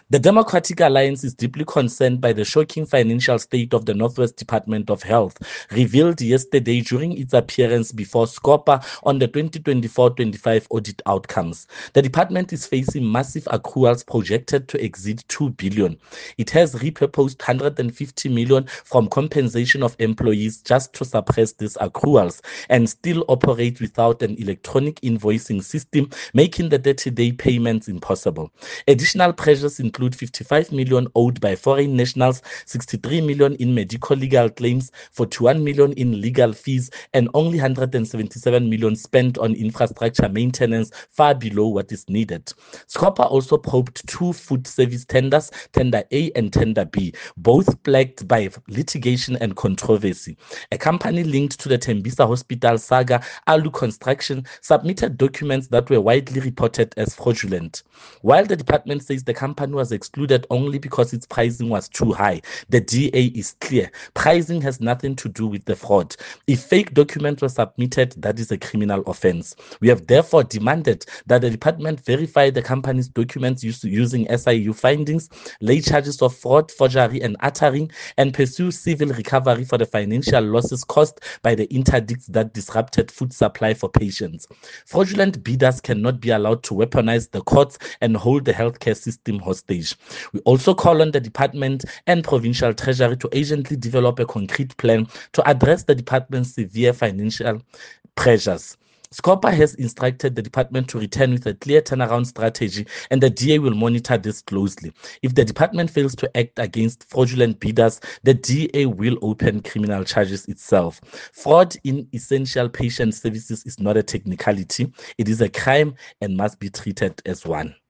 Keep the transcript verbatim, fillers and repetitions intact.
The Democratic Alliance is deeply concerned by the shocking financial state of the Northwest Department of Health, revealed yesterday during its appearance before SCOPA on the twenty twenty-four twenty-five audit outcomes. The department is facing massive accruals projected to exceed two billion dollars. It has repurposed one hundred fifty million dollars from compensation of employees just to suppress these accruals and still operate without an electronic invoicing system, making the thirty-day payments impossible. Additional pressures include fifty-five million owed by foreign nationals, sixty-three million in medical legal claims, forty-one million in legal fees, and only one hundred seventy-seven million spent on infrastructure maintenance, far below what is needed. SCOPA also probed two food service tenders, Tender A and Tender B, both plagued by litigation and controversy. A company linked to the Tembisa Hospital saga, Alu Construction, submitted documents that were widely reported as fraudulent. While the department says the company was excluded only because its pricing was too high, the D A is clear. Pricing has nothing to do with the fraud. If fake documents were submitted, that is a criminal offense. We have therefore demanded that the department verify the company's documents used using S I U findings, lay charges of fraud, forgery, and uttering, and pursue civil recovery for the financial losses caused by the interdicts that disrupted food supply for patients. Fraudulent bidders cannot be allowed to weaponize the courts and hold the healthcare system hostage. We also call on the department and provincial treasury to urgently develop a concrete plan to address the department's severe financial pressures. SCOPA has instructed the department to return with a clear turnaround strategy, and the D A will monitor this closely. If the department fails to act against fraudulent bidders, the D A will open criminal charges itself. Fraud in essential patient services is not a technicality. It is a crime and must be treated as one.